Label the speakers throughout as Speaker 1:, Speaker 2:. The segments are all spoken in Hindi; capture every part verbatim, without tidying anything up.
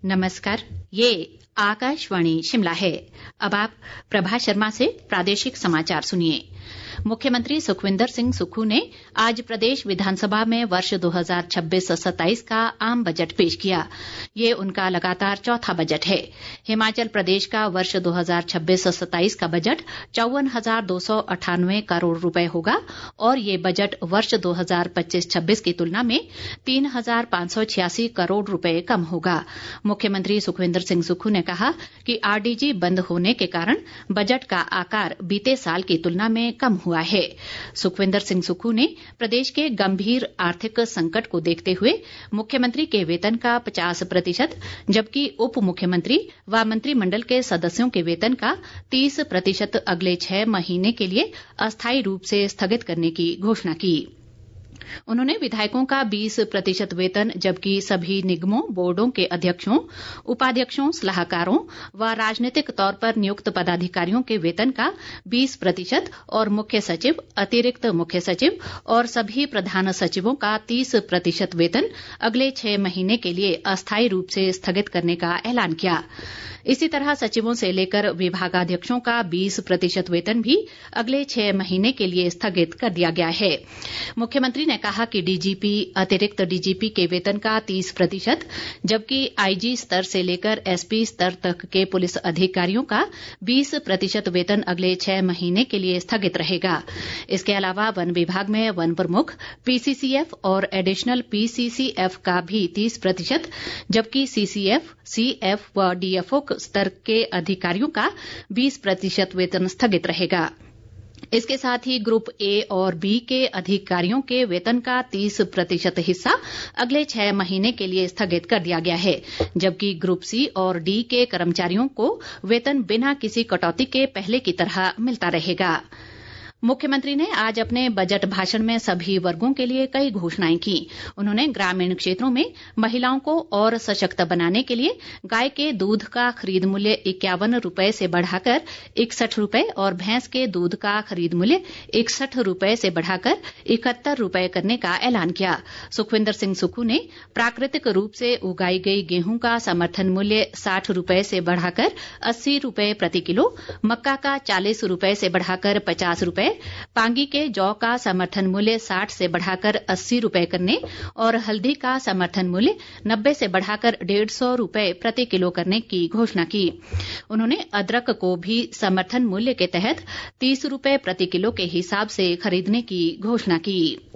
Speaker 1: नमस्कार, ये आकाशवाणी शिमला है। अब आप प्रभा शर्मा से प्रादेशिक समाचार सुनिए। मुख्यमंत्री सुखविंदर सिंह सुक्खू ने आज प्रदेश विधानसभा में वर्ष दो हज़ार छब्बीस सत्ताईस का आम बजट पेश किया। ये उनका लगातार चौथा बजट है। हिमाचल प्रदेश का वर्ष दो हज़ार छब्बीस सत्ताईस का बजट चौवन हजार दो सौ अठानवे करोड़ रुपए होगा और ये बजट वर्ष दो हज़ार पच्चीस छब्बीस की तुलना में तीन हजार पांच सौ छियासी करोड़ रुपए कम होगा। मुख्यमंत्री सुखविंदर सिंह सुक्खू ने कहा कि आरडीजी बंद होने के कारण बजट का आकार बीते साल की तुलना में कम हुआ है। सुखविंदर सिंह सुक्खू ने प्रदेश के गंभीर आर्थिक संकट को देखते हुए मुख्यमंत्री के वेतन का पचास प्रतिशत जबकि उप मुख्यमंत्री व मंत्रिमंडल के सदस्यों के वेतन का तीस प्रतिशत अगले छह महीने के लिए अस्थायी रूप से स्थगित करने की घोषणा की। उन्होंने विधायकों का बीस प्रतिशत वेतन जबकि सभी निगमों बोर्डों के अध्यक्षों उपाध्यक्षों सलाहकारों व राजनीतिक तौर पर नियुक्त पदाधिकारियों के वेतन का बीस प्रतिशत और मुख्य सचिव अतिरिक्त मुख्य सचिव और सभी प्रधान सचिवों का तीस प्रतिशत वेतन अगले छह महीने के लिए अस्थायी रूप से स्थगित करने का ऐलान किया। इसी तरह सचिवों से लेकर विभागाध्यक्षों का बीस प्रतिशत वेतन भी अगले छह महीने के लिए स्थगित कर दिया गया है। मुख्यमंत्री ने कहा कि डीजीपी अतिरिक्त डीजीपी के वेतन का तीस प्रतिशत जबकि आईजी स्तर से लेकर एसपी स्तर तक के पुलिस अधिकारियों का बीस प्रतिशत वेतन अगले छह महीने के लिए स्थगित रहेगा। इसके अलावा वन विभाग में वन प्रमुख पीसीसीएफ और एडिशनल पीसीसीएफ का भी तीस प्रतिशत जबकि सीसीएफ सीएफ व डीएफओ स्तर के अधिकारियों का बीस प्रतिशत वेतन स्थगित रहेगा। इसके साथ ही ग्रुप ए और बी के अधिकारियों के वेतन का तीस प्रतिशत हिस्सा अगले छह महीने के लिए स्थगित कर दिया गया है जबकि ग्रुप सी और डी के कर्मचारियों को वेतन बिना किसी कटौती के पहले की तरह मिलता रहेगा। मुख्यमंत्री ने आज अपने बजट भाषण में सभी वर्गों के लिए कई घोषणाएं की। उन्होंने ग्रामीण क्षेत्रों में महिलाओं को और सशक्त बनाने के लिए गाय के दूध का खरीद मूल्य इक्यावन रुपए से बढ़ाकर इकसठ रुपए और भैंस के दूध का खरीद मूल्य इकसठ रुपए से बढ़ाकर इकहत्तर रुपए करने का ऐलान किया। सुखविंदर सिंह सुक्खू ने प्राकृतिक रूप से उगाई गई गेहूं का समर्थन मूल्य साठ रुपए से बढ़ाकर अस्सी रुपए प्रति किलो, मक्का का चालीस रुपए से बढ़ाकर पचास रुपए, पांगी के जौ का समर्थन मूल्य साठ से बढ़ाकर अस्सी रुपए करने और हल्दी का समर्थन मूल्य नब्बे से बढ़ाकर डेढ़ सौ रुपए प्रति किलो करने की घोषणा की। उन्होंने अदरक को भी समर्थन मूल्य के तहत तीस रुपए प्रति किलो के हिसाब से खरीदने की घोषणा की।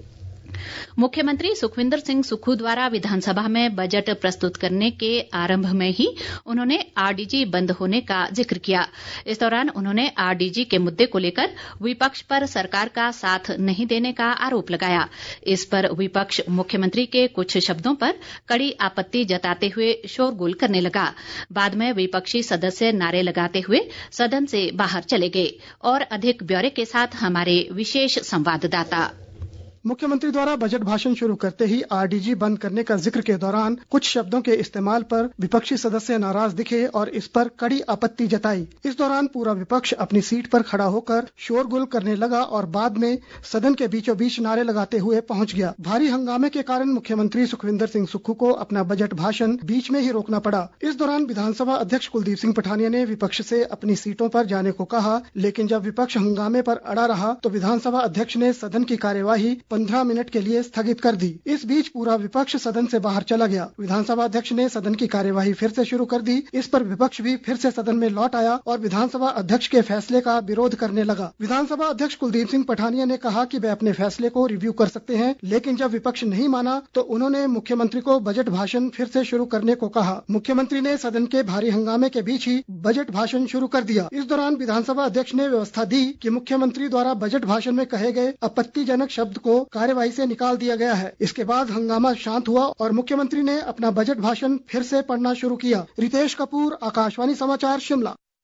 Speaker 1: मुख्यमंत्री सुखविंदर सिंह सुक्खू द्वारा विधानसभा में बजट प्रस्तुत करने के आरंभ में ही उन्होंने आरडीजी बंद होने का जिक्र किया। इस दौरान उन्होंने आरडीजी के मुद्दे को लेकर विपक्ष पर सरकार का साथ नहीं देने का आरोप लगाया। इस पर विपक्ष मुख्यमंत्री के कुछ शब्दों पर कड़ी आपत्ति जताते हुए शोरगुल करने लगा। बाद में विपक्षी सदस्य नारे लगाते हुए सदन से बाहर चले गए। और अधिक ब्यौरे के साथ हमारे विशेष संवाददाता।
Speaker 2: मुख्यमंत्री द्वारा बजट भाषण शुरू करते ही आरडीजी बंद करने का जिक्र के दौरान कुछ शब्दों के इस्तेमाल पर विपक्षी सदस्य नाराज दिखे और इस पर कड़ी आपत्ति जताई। इस दौरान पूरा विपक्ष अपनी सीट पर खड़ा होकर शोरगुल करने लगा और बाद में सदन के बीचों बीच नारे लगाते हुए पहुंच गया। भारी हंगामे के कारण मुख्यमंत्री सुखविंदर सिंह सुक्खू को अपना बजट भाषण बीच में ही रोकना पड़ा। इस दौरान विधानसभा अध्यक्ष कुलदीप सिंह पठानिया ने विपक्ष से अपनी सीटों पर जाने को कहा, लेकिन जब विपक्ष हंगामे पर अड़ा रहा तो विधानसभा अध्यक्ष ने सदन की कार्यवाही पंद्रह मिनट के लिए स्थगित कर दी। इस बीच पूरा विपक्ष सदन से बाहर चला गया। विधानसभा अध्यक्ष ने सदन की कार्यवाही फिर से शुरू कर दी। इस पर विपक्ष भी फिर से सदन में लौट आया और विधानसभा अध्यक्ष के फैसले का विरोध करने लगा। विधानसभा अध्यक्ष कुलदीप सिंह पठानिया ने कहा कि वे अपने फैसले को रिव्यू कर सकते हैं, लेकिन जब विपक्ष नहीं माना तो उन्होंने मुख्यमंत्री को बजट भाषण फिर से शुरू करने को कहा। मुख्यमंत्री ने सदन के भारी हंगामे के बीच ही बजट भाषण शुरू कर दिया। इस दौरान विधानसभा अध्यक्ष ने व्यवस्था दी कि मुख्यमंत्री द्वारा बजट भाषण में कहे गए आपत्तिजनक शब्द को कार्यवाही से निकाल दिया गया है। इसके बाद हंगामा शांत हुआ और मुख्यमंत्री ने अपना बजट भाषण फिर से पढ़ना शुरू किया। रितेश कपूर, आकाशवाणी समाचार, शिमला।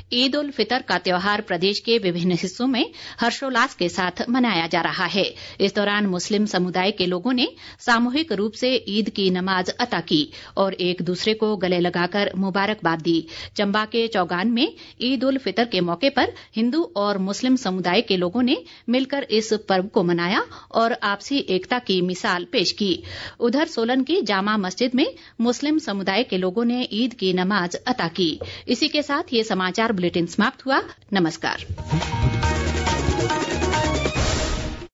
Speaker 1: ईद उल फितर का त्योहार प्रदेश के विभिन्न हिस्सों में हर्षोल्लास के साथ मनाया जा रहा है। इस दौरान मुस्लिम समुदाय के लोगों ने सामूहिक रूप से ईद की नमाज अता की और एक दूसरे को गले लगाकर मुबारकबाद दी। चंबा के चौगान में ईद उल फितर के मौके पर हिंदू और मुस्लिम समुदाय के लोगों ने मिलकर इस पर्व को मनाया और आपसी एकता की मिसाल पेश की। उधर सोलन की जामा मस्जिद में मुस्लिम समुदाय के लोगों ने ईद की नमाज अता की। इसी के साथ ये समाचार बुलेटिन समाप्त हुआ। नमस्कार।